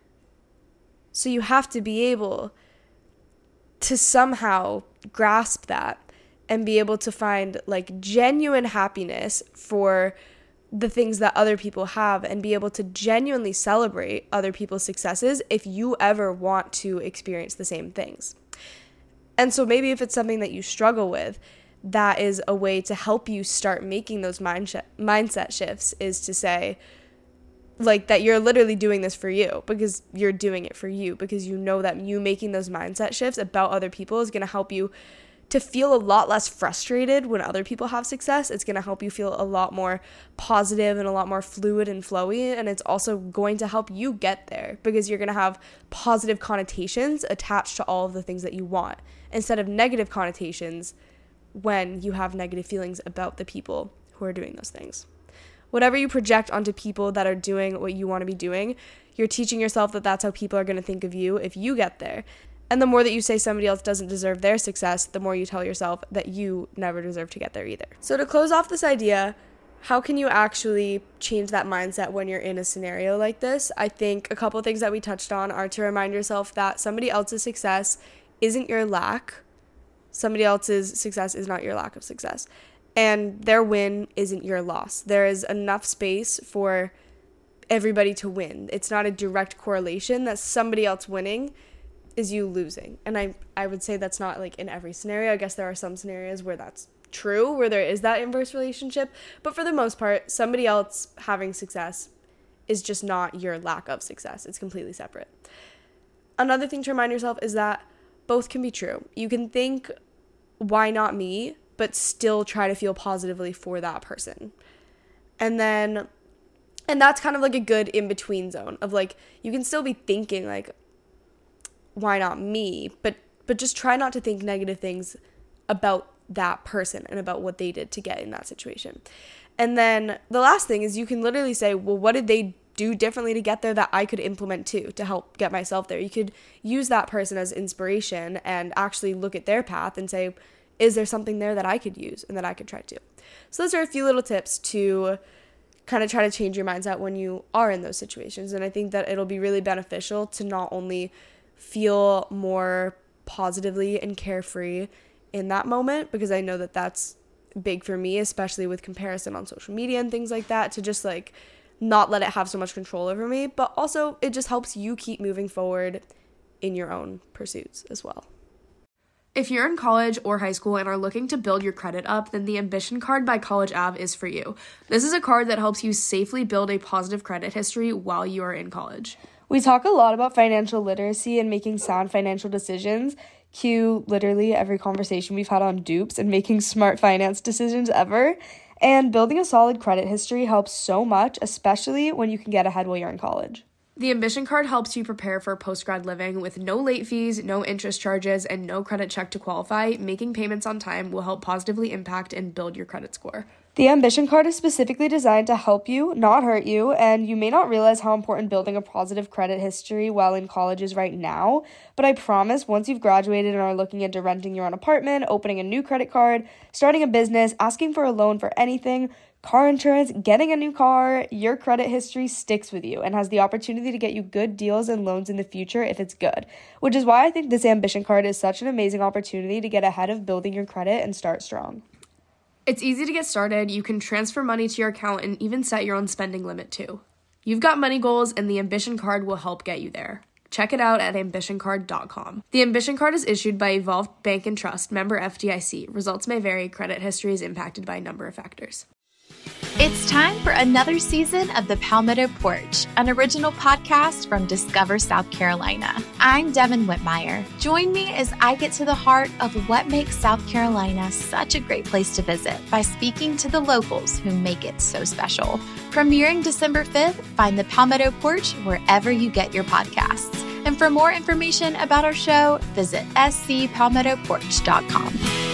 So you have to be able to somehow grasp that and be able to find like genuine happiness for the things that other people have, and be able to genuinely celebrate other people's successes if you ever want to experience the same things. And so maybe if it's something that you struggle with, that is a way to help you start making those mind sh- mindset shifts, is to say like that you're literally doing this for you, because you're doing it for you, because you know that you making those mindset shifts about other people is going to help you to feel a lot less frustrated when other people have success. It's going to help you feel a lot more positive and a lot more fluid and flowy. And it's also going to help you get there, because you're going to have positive connotations attached to all of the things that you want, instead of negative connotations when you have negative feelings about the people who are doing those things. Whatever you project onto people that are doing what you want to be doing, you're teaching yourself that that's how people are going to think of you if you get there. And the more that you say somebody else doesn't deserve their success, the more you tell yourself that you never deserve to get there either. So to close off this idea, how can you actually change that mindset when you're in a scenario like this? I think a couple of things that we touched on are to remind yourself that somebody else's success isn't your lack. Somebody else's success is not your lack of success. And their win isn't your loss. There is enough space for everybody to win. It's not a direct correlation that somebody else winning is you losing. And I I would say that's not like in every scenario. I guess there are some scenarios where that's true, where there is that inverse relationship, but for the most part, somebody else having success is just not your lack of success. It's completely separate. Another thing to remind yourself is that both can be true. You can think, why not me? but still try to feel positively for that person. And then, and that's kind of like a good in-between zone of like, you can still be thinking like, why not me? But, but just try not to think negative things about that person and about what they did to get in that situation. And then the last thing is you can literally say, well, what did they do differently to get there that I could implement too to help get myself there? You could use that person as inspiration and actually look at their path and say, is there something there that I could use and that I could try to? So those are a few little tips to kind of try to change your mindset when you are in those situations. And I think that it'll be really beneficial to not only feel more positively and carefree in that moment, because I know that that's big for me, especially with comparison on social media and things like that, to just like not let it have so much control over me, but also it just helps you keep moving forward in your own pursuits as well. If you're in college or high school and are looking to build your credit up, then the Ambition Card by College Ave is for you. This is a card that helps you safely build a positive credit history while you are in college. We talk a lot about financial literacy and making sound financial decisions. Cue literally every conversation we've had on dupes and making smart finance decisions ever. And building a solid credit history helps so much, especially when you can get ahead while you're in college. The Ambition Card helps you prepare for post-grad living with no late fees, no interest charges, and no credit check to qualify. Making payments on time will help positively impact and build your credit score. The Ambition Card is specifically designed to help you, not hurt you, and you may not realize how important building a positive credit history while in college is right now, but I promise once you've graduated and are looking into renting your own apartment, opening a new credit card, starting a business, asking for a loan for anything, car insurance, getting a new car, your credit history sticks with you and has the opportunity to get you good deals and loans in the future if it's good, which is why I think this Ambition Card is such an amazing opportunity to get ahead of building your credit and start strong. It's easy to get started. You can transfer money to your account and even set your own spending limit too. You've got money goals, and the Ambition Card will help get you there. Check it out at ambition card dot com. The Ambition Card is issued by Evolve Bank and Trust, member F D I C. Results may vary. Credit history is impacted by a number of factors. It's time for another season of The Palmetto Porch, an original podcast from Discover South Carolina. I'm Devin Whitmire. Join me as I get to the heart of what makes South Carolina such a great place to visit by speaking to the locals who make it so special. Premiering December fifth, find The Palmetto Porch wherever you get your podcasts. And for more information about our show, visit s c palmetto porch dot com.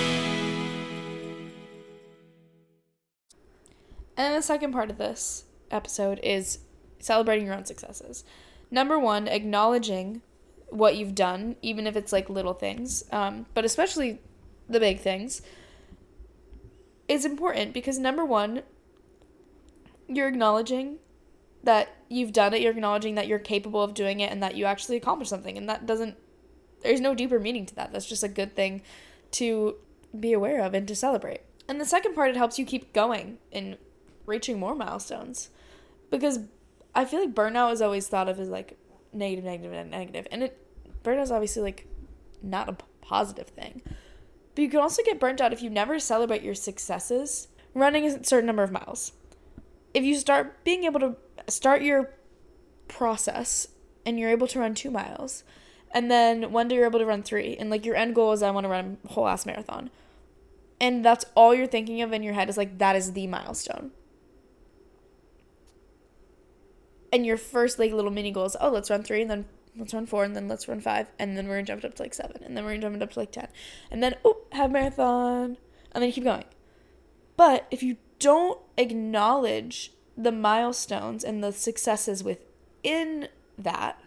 And the second part of this episode is celebrating your own successes. Number one, acknowledging what you've done, even if it's like little things, um, but especially the big things, is important because number one, you're acknowledging that you've done it, you're acknowledging that you're capable of doing it and that you actually accomplished something. And that doesn't, there's no deeper meaning to that. That's just a good thing to be aware of and to celebrate. And the second part, it helps you keep going and reaching more milestones, because I feel like burnout is always thought of as like negative, negative, and negative, and it burnout is obviously like not a p- positive thing. But you can also get burnt out if you never celebrate your successes running a certain number of miles. If you start being able to start your process and you're able to run two miles, and then one day you're able to run three, and like your end goal is I want to run a whole ass marathon, and that's all you're thinking of in your head is like that is the milestone. And your first like little mini goal is, oh, let's run three, and then let's run four, and then let's run five, and then we're gonna jump it up to like seven, and then we're gonna jump it up to like ten, and then oh, have marathon, and then you keep going. But if you don't acknowledge the milestones and the successes within that,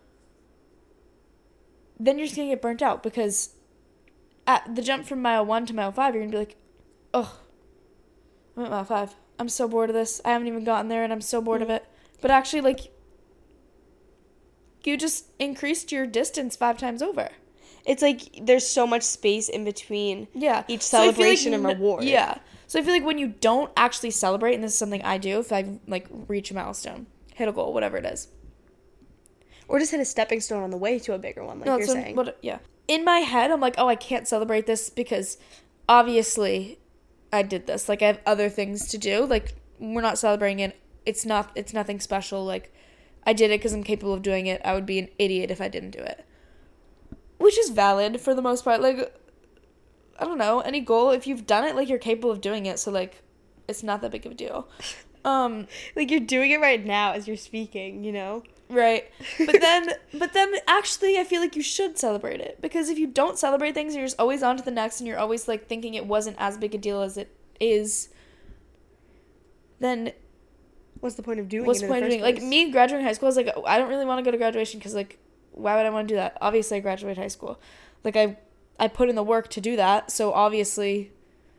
then you're just gonna get burnt out, because at the jump from mile one to mile five, you're gonna be like, oh, I'm at mile five. I'm so bored of this. I haven't even gotten there, and I'm so bored of it. But actually, like, you just increased your distance five times over. It's like there's so much space in between yeah. each celebration so and reward. Yeah. So I feel like when you don't actually celebrate, and this is something I do, if I, like, reach a milestone, hit a goal, whatever it is. Or just hit a stepping stone on the way to a bigger one, like no, you're so, saying. What, yeah. In my head, I'm like, oh, I can't celebrate this because obviously I did this. Like, I have other things to do. Like, we're not celebrating it. It's not, it's nothing special. Like, I did it because I'm capable of doing it. I would be an idiot if I didn't do it. Which is valid for the most part. Like, I don't know, any goal, if you've done it, like, you're capable of doing it, so, like, it's not that big of a deal. Um, like, you're doing it right now as you're speaking, you know? Right. But then, but then, actually, I feel like you should celebrate it, because if you don't celebrate things, you're just always on to the next, and you're always, like, thinking it wasn't as big a deal as it is, then... What's the point of doing What's it the point of doing place? Like, me graduating high school, I was like, I don't really want to go to graduation, because, like, why would I want to do that? Obviously, I graduated high school. Like, I... I put in the work to do that, so obviously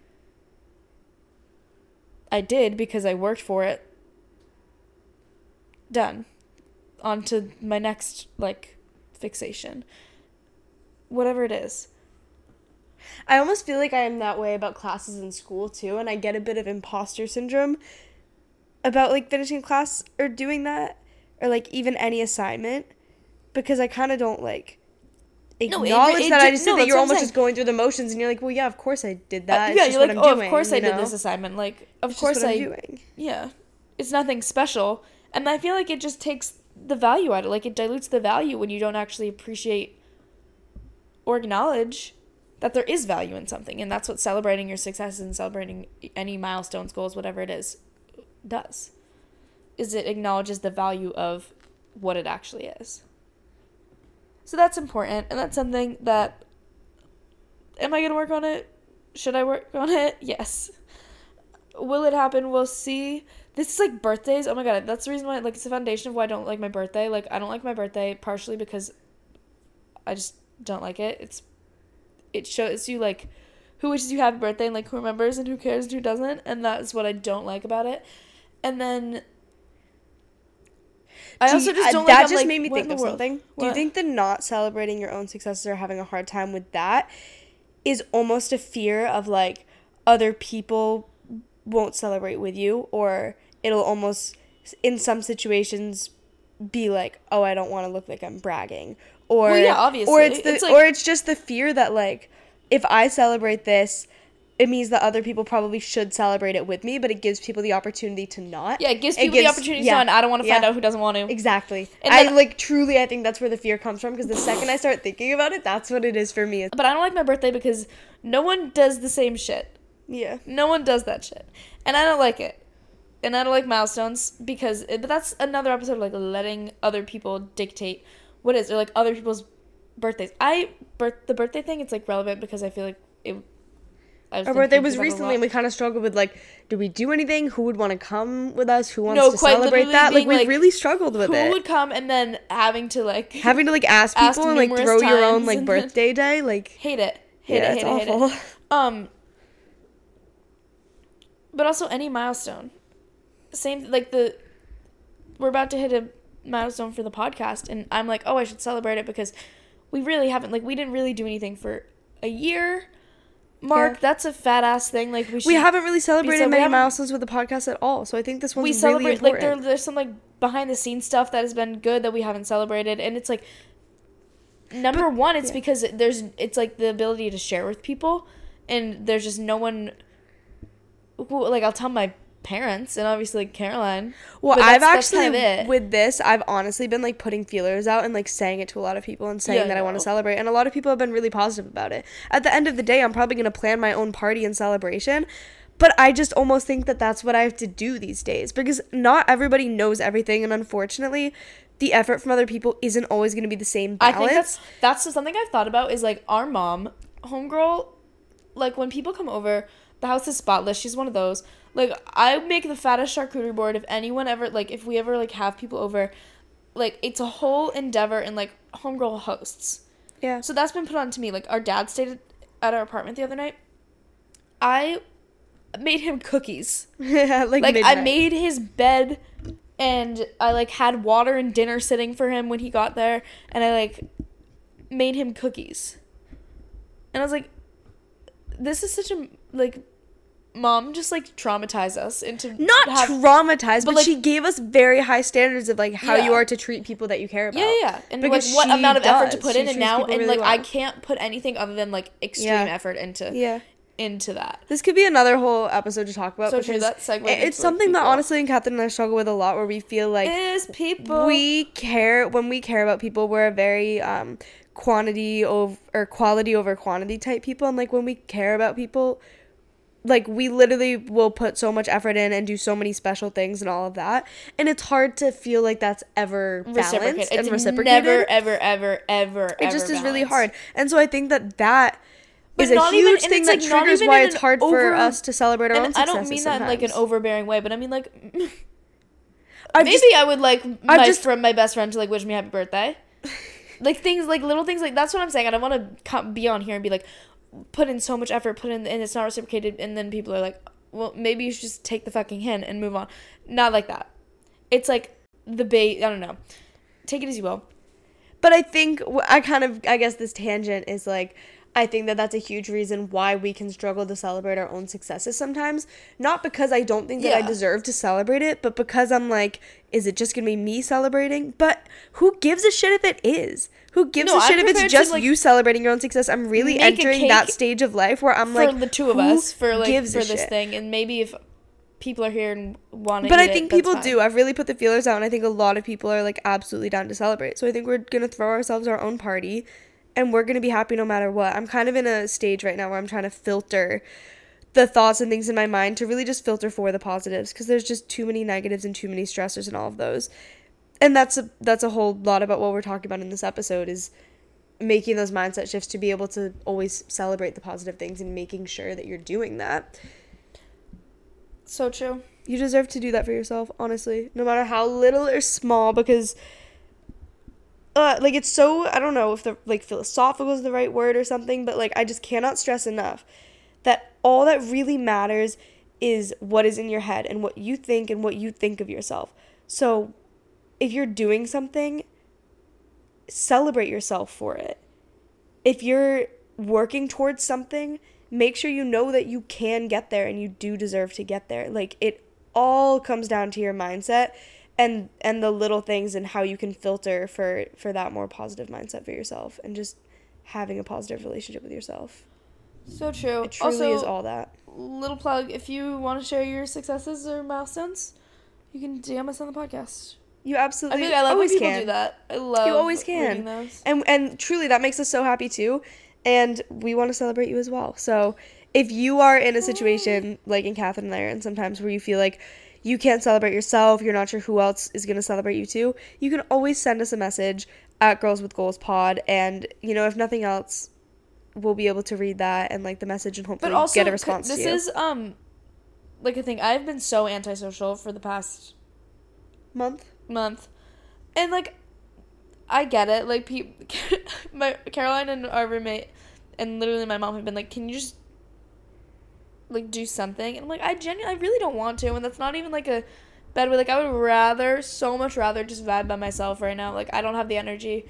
I did because I worked for it. Done. On to my next, like, fixation. Whatever it is. I almost feel like I am that way about classes in school, too, and I get a bit of imposter syndrome about, like, finishing class or doing that, or, like, even any assignment, because I kind of don't, like... acknowledge no, it, it, that it, I just no, said that you're almost saying. just going through the motions, and you're like, well, yeah, of course I did that. Uh, it's yeah, just you're what like, I'm oh, doing, of course I you did know? this assignment. Like, of it's course just what I. I'm doing. Yeah, it's nothing special, and I feel like it just takes the value out of it. Like, it dilutes the value when you don't actually appreciate or acknowledge that there is value in something, and that's what celebrating your successes and celebrating any milestones, goals, whatever it is, does. Is it acknowledges the value of what it actually is. So that's important, and that's something that, am I going to work on it? Should I work on it? Yes. Will it happen? We'll see. This is like birthdays. Oh my god, that's the reason why, like, it's the foundation of why I don't like my birthday. Like, I don't like my birthday partially because I just don't like it. It's, it shows you, like, who wishes you happy birthday and, like, who remembers and who cares and who doesn't, and that's what I don't like about it. And then... I Do also you- just don't uh, like, that I'm just like, made me what think in the of world? something. Do you What? think that not celebrating your own successes or having a hard time with that is almost a fear of, like, other people won't celebrate with you, or it'll almost, in some situations, be like, oh, I don't want to look like I'm bragging, or Well, yeah, obviously. or it's the It's like- or it's just the fear that, like, if I celebrate this, it means that other people probably should celebrate it with me, but it gives people the opportunity to not. Yeah, it gives It people gives- the opportunity yeah, to, and I don't want to find yeah. out who doesn't want to. Exactly. And I, then- like, truly, I think that's where the fear comes from, because the second I start thinking about it, that's what it is for me. But I don't like my birthday because no one does the same shit. Yeah. No one does that shit. And I don't like it. And I don't like milestones because, it, but that's another episode of, like, letting other people dictate what is, or, like, other people's birthdays. I, birth, the birthday thing, it's, like, relevant because I feel like it, I was Our thinking birthday was about it a recently, lot. and we kind of struggled with, like, do we do anything? Who would want to come with us? Who wants No, to quite celebrate literally that? Like, being, we like, really struggled with Who it. would come and then having to, like, Having to, like, ask ask people and, like, numerous throw your own, times like, and then- birthday day. Like, hate it. Hate yeah, it, it's hate it, hate awful. it. Um, but also any milestone. Same, like, the, we're about to hit a milestone for the podcast, and I'm like, oh, I should celebrate it because we really haven't, like, we didn't really do anything for a year. Mark, Yeah. that's a fat ass thing. Like, we should, we haven't really celebrated we many haven't- milestones with the podcast at all, so I think this one's we really celebrate, like, important. there, there's some, like, behind the scenes stuff that has been good that we haven't celebrated, and it's like, number one, it's yeah. because there's, it's like the ability to share with people, and there's just no one who, like, I'll tell my parents, and obviously, like, Caroline. Well, but I've that's- that's actually, kind of it. with this, I've honestly been, like, putting feelers out and, like, saying it to a lot of people and saying Yeah, that I no. want to celebrate. And a lot of people have been really positive about it. At the end of the day, I'm probably going to plan my own party and celebration. But I just almost think that that's what I have to do these days. Because not everybody knows everything. And unfortunately, the effort from other people isn't always going to be the same balance. I think that's that's something I've thought about is, like, our mom, homegirl, like, when people come over, the house is spotless. She's one of those. Like, I make the fattest charcuterie board if anyone ever, like, if we ever, like, have people over. Like, it's a whole endeavor, and, like, homegirl hosts. Yeah. So that's been put on to me. Like, our dad stayed at our apartment the other night. I made him cookies. Yeah, like, Like, I midnight. made his bed, and I, like, had water and dinner sitting for him when he got there, and I, like, made him cookies. And I was like, this is such a, like, mom just, like, traumatized us into Not have- traumatized, but, but, like- she gave us very high standards of, like, how Yeah. you are to treat people that you care about. Yeah, yeah, yeah. And, Because like, what she amount of effort to does. put She in, and treats now, people and, really like, I well. can't put anything other than, like, extreme Yeah. effort into Yeah. into that. This could be another whole episode to talk about. So because true, that segued it- into, it's like, something that people. honestly, and Catherine and I struggle with a lot, where we feel like Is people. we care when we care about people. We're a very um quantity over or quality over quantity type people, and like when we care about people, like we literally will put so much effort in and do so many special things and all of that, and it's hard to feel like that's ever balanced Reciprocated. and It's reciprocated. never, ever, ever, ever, It ever just is really balanced. hard, and so I think that that But is a not huge even- and thing it's, that like, not triggers even why in it's an hard for over- us to celebrate our own And I successes. don't mean that in like an sometimes. overbearing way, but I mean like I've maybe just- I would like my I've just- friend, my best friend, to like wish me happy birthday. Like things, like little things, like that's what I'm saying. I don't want to be on here and be like, put in so much effort, put in, and it's not reciprocated, and then people are like, well, maybe you should just take the fucking hint and move on. Not like that. It's like the bait. I don't know. Take it as you will. But I think wh- I kind of, I guess this tangent is like, I think that that's a huge reason why we can struggle to celebrate our own successes sometimes. Not because I don't think that I Yeah. deserve to celebrate it, but because I'm like, is it just going to be me celebrating? But who gives a shit if it is? Who gives No, a shit I'm if it's prepared to, just like, you celebrating your own success? I'm really make a entering that cake stage of life where I'm For like, the two of who us, for like gives for a this shit? thing, and maybe if people are here and want to, But I eat it, think that's people fine. do. I've really put the feelers out, and I think a lot of people are like absolutely down to celebrate. So I think we're gonna throw ourselves our own party, and we're gonna be happy no matter what. I'm kind of in a stage right now where I'm trying to filter the thoughts and things in my mind to really just filter for the positives, because there's just too many negatives and too many stressors and all of those. And that's a that's a whole lot about what we're talking about in this episode, is making those mindset shifts to be able to always celebrate the positive things and making sure that you're doing that. So true. You deserve to do that for yourself, honestly, no matter how little or small, because uh like it's so, I don't know if the like philosophical is the right word or something, but like I just cannot stress enough that all that really matters is what is in your head and what you think and what you think of yourself. So if you're doing something, celebrate yourself for it. If you're working towards something, make sure you know that you can get there and you do deserve to get there. Like, it all comes down to your mindset and and the little things and how you can filter for for that more positive mindset for yourself, and just having a positive relationship with yourself. So true. It truly also, is all that. Little plug, if you want to share your successes or milestones, you can D M us on the podcast. You I absolutely feel like I love when always people can. do that. I love You always can. reading those. And and truly that makes us so happy too. And we want to celebrate you as well. So if you are in a situation like in Catherine and I are in sometimes where you feel like you can't celebrate yourself, you're not sure who else is going to celebrate you too, you can always send us a message at Girls with Goals Pod, and you know, if nothing else, we'll be able to read that and like the message and hopefully But also, get a response this to you. is um, like a thing. I've been so antisocial for the past month. month, and like, I get it. Like, pe- my Caroline and our roommate, and literally my mom have been like, "Can you just like do something?" And I'm like, I genuinely, I really don't want to, and that's not even like a bad way. Like, I would rather, so much rather, just vibe by myself right now. Like, I don't have the energy.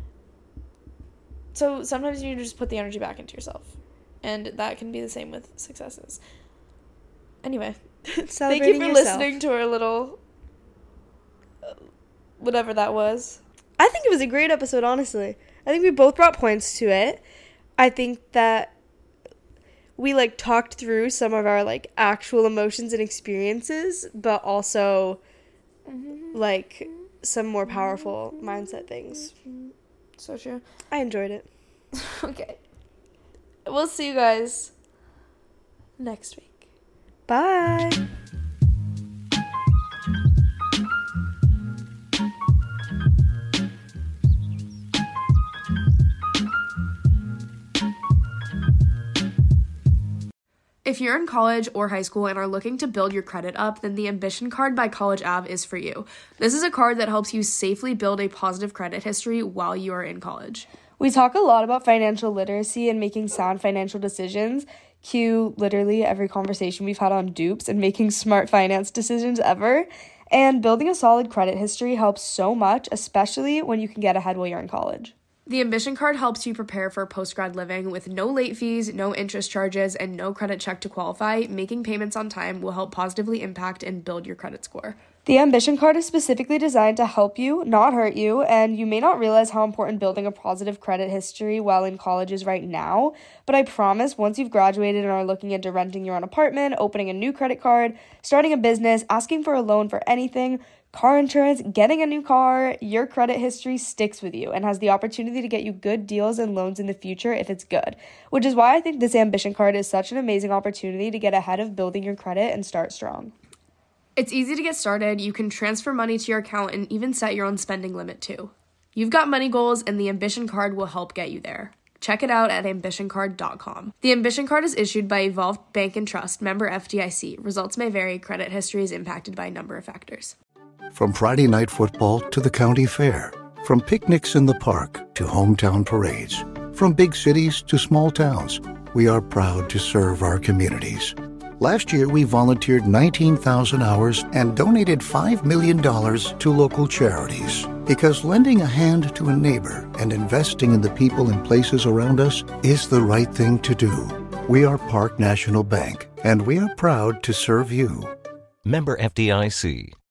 So sometimes you need to just put the energy back into yourself, and that can be the same with successes. Anyway, thank you Celebrating for yourself. listening to our little uh, whatever that was. I think it was a great episode, honestly. I think we both brought points to it. I think that we like talked through some of our like actual emotions and experiences, but also like some more powerful mindset things. So true. I enjoyed it. Okay. We'll see you guys next week. Bye. If you're in college or high school and are looking to build your credit up, then the Ambition Card by College Ave is for you. This is a card that helps you safely build a positive credit history while you are in college. We talk a lot about financial literacy and making sound financial decisions. Cue literally every conversation we've had on dupes and making smart finance decisions ever. And building a solid credit history helps so much, especially when you can get ahead while you're in college. The Ambition Card helps you prepare for post-grad living with no late fees, no interest charges, and no credit check to qualify. Making payments on time will help positively impact and build your credit score. The Ambition Card is specifically designed to help you, not hurt you, and you may not realize how important building a positive credit history while in college is right now, but I promise once you've graduated and are looking into renting your own apartment, opening a new credit card, starting a business, asking for a loan for anything, car insurance, getting a new car, your credit history sticks with you and has the opportunity to get you good deals and loans in the future if it's good, which is why I think this Ambition card is such an amazing opportunity to get ahead of building your credit and start strong. It's easy to get started. You can transfer money to your account and even set your own spending limit too. You've got money goals, and the Ambition card will help get you there. Check it out at ambition card dot com. The Ambition card is issued by Evolved Bank and Trust, member F D I C. Results may vary. Credit history is impacted by a number of factors. From Friday night football to the county fair, from picnics in the park to hometown parades, from big cities to small towns, we are proud to serve our communities. Last year, we volunteered nineteen thousand hours and donated five million dollars to local charities. Because lending a hand to a neighbor and investing in the people and places around us is the right thing to do. We are Park National Bank, and we are proud to serve you. Member F D I C.